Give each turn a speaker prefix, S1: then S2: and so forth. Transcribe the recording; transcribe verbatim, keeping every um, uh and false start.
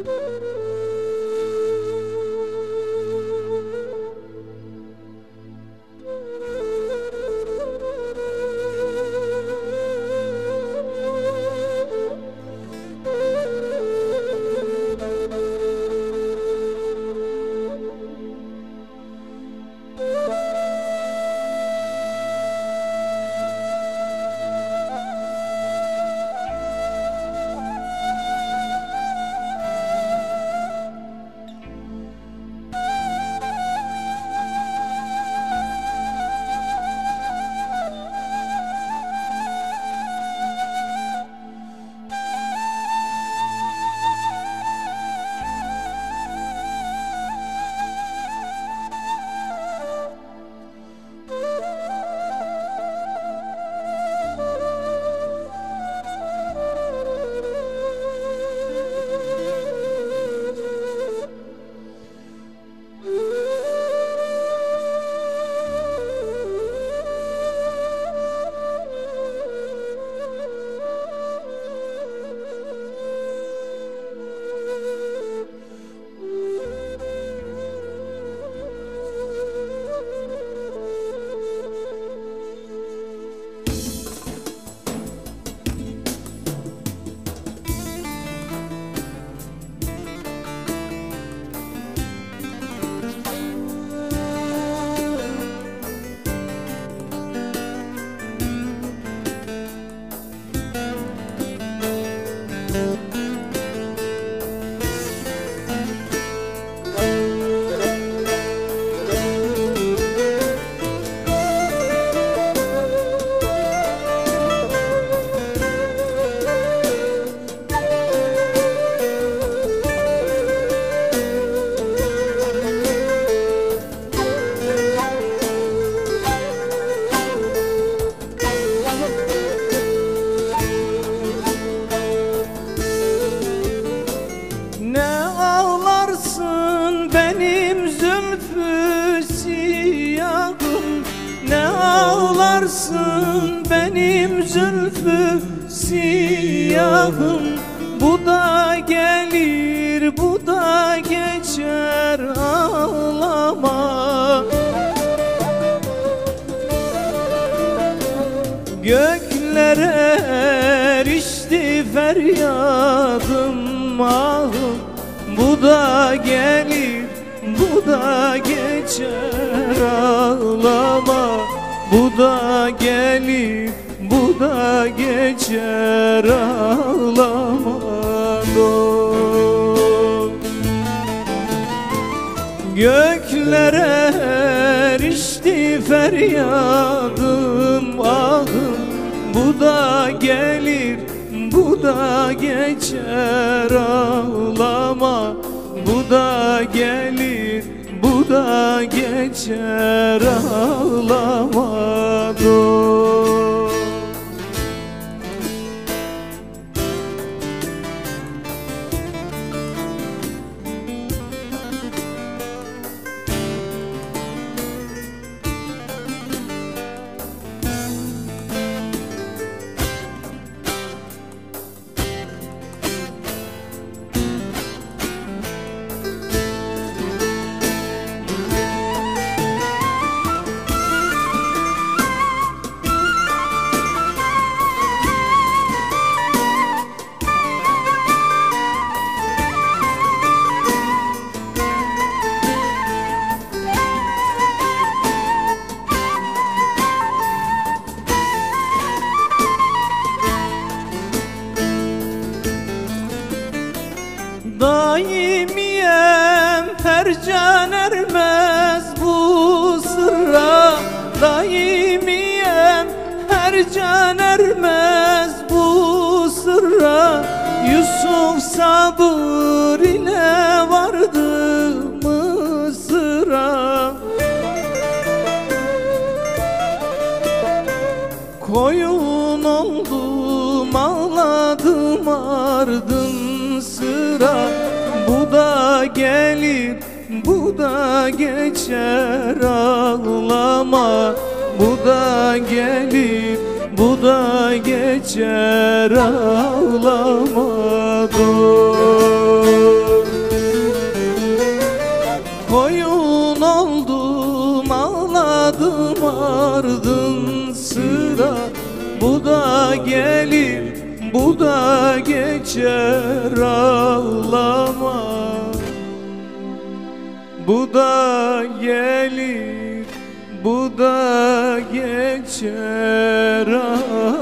S1: Ağlarsın benim zülfü siyahım. Bu da gelir, bu da geçer, ağlama. Göklere erişti feryadım, ahım. Bu da gelir, bu da geçer, ağlama. Bu da gelir, bu da geçer, ağlama dost. Göklere erişti feryadım, ahım. Bu da gelir, bu da geçer, ağlama. Bu da gelir, bu da geçer, ağlama dost. Daimiyem her can ermez bu sırra. Daimiyem her can ermez bu sırra. Yusuf sabır ile vardı Mısır'a. Koyun oldum, ağladım ardın sıra. Bu da gelir, bu da geçer, ağlama. Bu da gelir, bu da geçer, ağlama dost. ağladım ardın sıra. Bu da gelir, bu da geçer, ağlama. Bu da gelir, bu da geçer, ağlama.